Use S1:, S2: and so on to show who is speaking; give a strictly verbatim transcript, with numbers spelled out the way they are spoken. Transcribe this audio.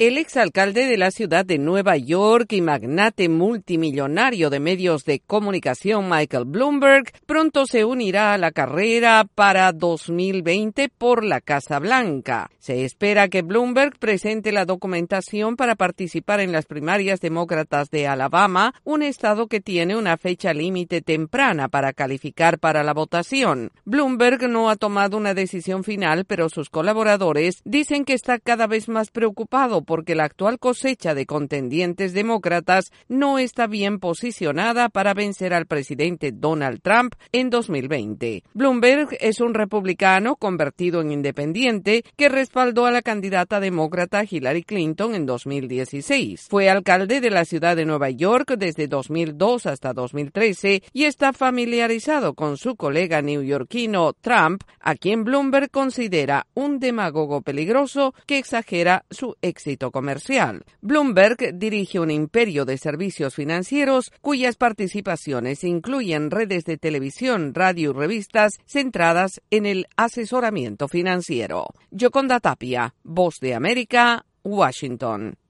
S1: El exalcalde de la ciudad de Nueva York y magnate multimillonario de medios de comunicación Michael Bloomberg pronto se unirá a la carrera para dos mil veinte por la Casa Blanca. Se espera que Bloomberg presente la documentación para participar en las primarias demócratas de Alabama, un estado que tiene una fecha límite temprana para calificar para la votación. Bloomberg no ha tomado una decisión final, pero sus colaboradores dicen que está cada vez más preocupado porque la actual cosecha de contendientes demócratas no está bien posicionada para vencer al presidente Donald Trump en dos mil veinte. Bloomberg es un republicano convertido en independiente que respaldó a la candidata demócrata Hillary Clinton en dos mil dieciséis. Fue alcalde de la ciudad de Nueva York desde dos mil dos hasta dos mil trece y está familiarizado con su colega neoyorquino Trump, a quien Bloomberg considera un demagogo peligroso que exagera su éxito comercial. Bloomberg dirige un imperio de servicios financieros cuyas participaciones incluyen redes de televisión, radio y revistas centradas en el asesoramiento financiero. Yoconda Tapia, Voz de América, Washington.